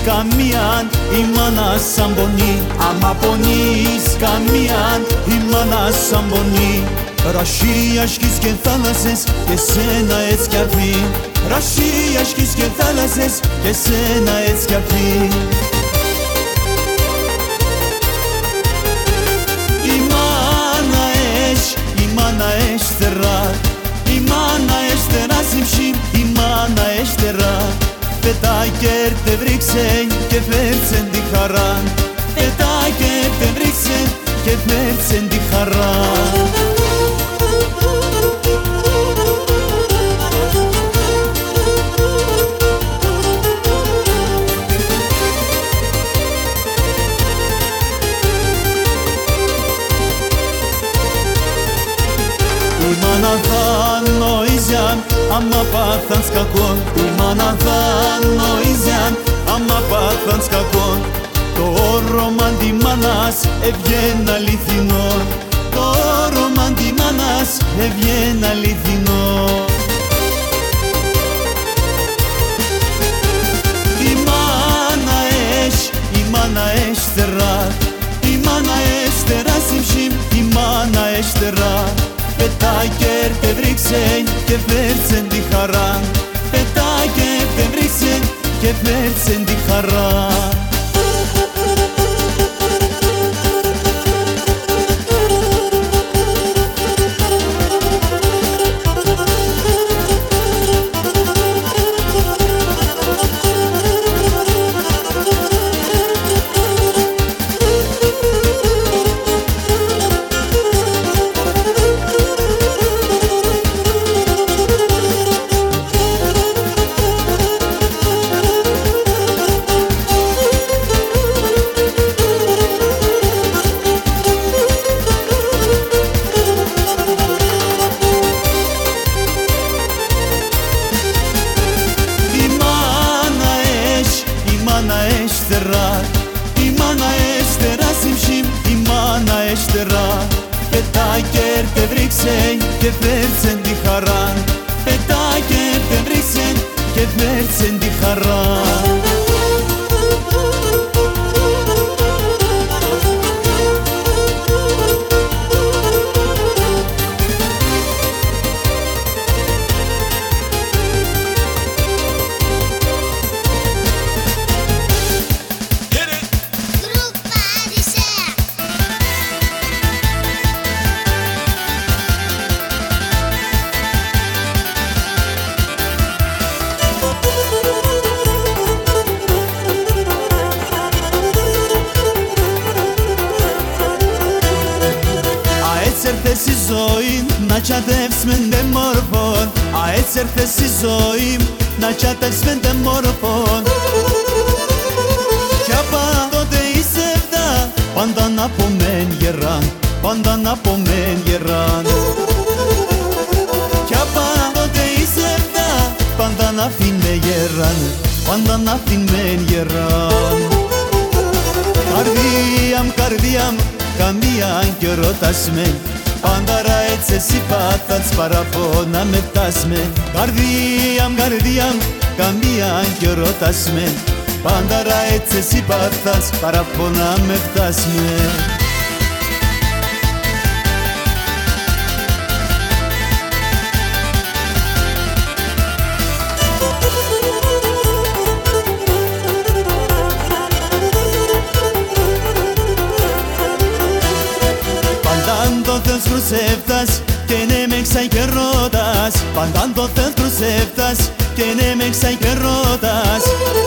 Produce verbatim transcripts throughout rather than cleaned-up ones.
καμίαν η μάνα σαν πονεί. Άμα πονείς καμίαν η μάνα σαν πονεί. Ρασίρι ασκείς και θάλασσες και σένα έτσι κι αφή. Ρασίρι ασκείς και θάλασσες και σένα έτσι κι αφή. Η μάνα έχει, η μάνα έχει τερά. Η μάνα έχει τερά συμψή, η μάνα έχει τερά. Πετά και έρτε βρίξεν και φέρτσεν τη χαρά. Πετά και έρτε βρίξεν και φέρτσεν τη χαρά. Η μάνα θα νοίζιαν άμα πάθαν σκακόν. Η μάνα θα νοίζιαν άμα πάθαν σκακόν. Το όρομα τη μάνας έβγαινε αληθινό. Το όρομα τη μάνας έβγαινε αληθινό. Η μάνα έχει, η μάνα έχει τερά. Η μάνα έχει τερά συμψήμ, η μάνα έχει τερά. Πετά και έρτε βρίξεν και φέρτσεν τη χαρά. Πετά και έρτε βρίξεν και φέρτσεν τη χαρά. Η μάνα έχει τερά συμψήμ, η μάνα έχει τερά. Πετά και έρτε βρίξεν και φέρτσεν τη χαρά. Πετά και έρτε βρίξεν και φέρτσεν τη χαρά. Έρθες η ζωή να τσατεύσουμε ντε μόρφων. Α, έτσι έρθες η ζωή να τσατεύσουμε ντε μόρφων. Κι απάντοτε η σεβδά πάντα να πομέν γεράν, πάντα να πομέν γεράν. Κι απάντοτε η σεβδά πάντα να φύνε γεράν, πάντα να φύνε γεράν. Καρδία μου, καρδία μου, καμία κι ρωτάς με. Πάνταρα έτσι εσύ πάθατς παραπονά με φτάς με. Καρδία μου, καρδία μου, καμία κι ρωτάς με. Πάνταρα έτσι εσύ πάθατς παραπονά με φτάς με. Κρουσεύτας και ναι με ξαν και ρώτας. Πάνταν το θες κρουσεύτας και ναι με ξαν και ρώτας.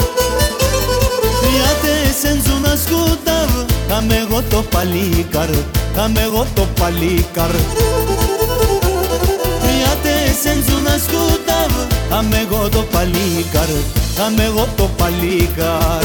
Τριάτες εν ζουν να σκούταβ, κάμε εγώ το παλίκαρ, κάμε εγώ το παλίκαρ. Τριάτες εν ζουν να σκούταβ, κάμε εγώ το παλίκαρ, κάμε εγώ το παλίκαρ.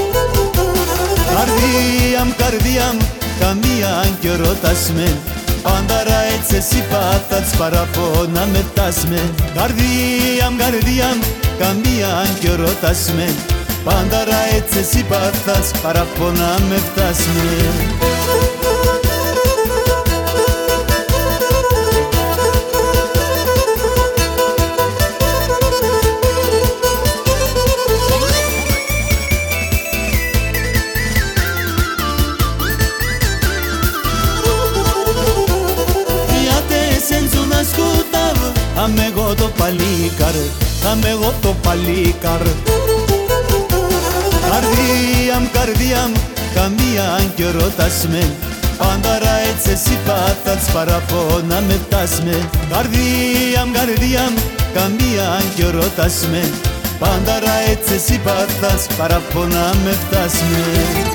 Καρδία μου, καρδία μου, καμία κι ρωτάς με. Πάνταρα έτσι εσύ πάθατς παραπονά με φτάς με. Καρδία μου, καρδία μου, καμία κι ρωτάς με. Πάνταρα έτσι εσύ πάθατς παραπονά με φτάς με. θα με εγώ το παλίκαρ, θα με εγώ το παλίκαρ. Καρδία μου, καρδία μου, καμία κι ρωτάς με, πάνταρα έτσι εσύ πάθας παραπονά με φτάς με. Καρδία μου, καρδία μου, καμία κι ρωτάς με, πάνταρα έτσι εσύ πάθας παραπονά με φτάς με.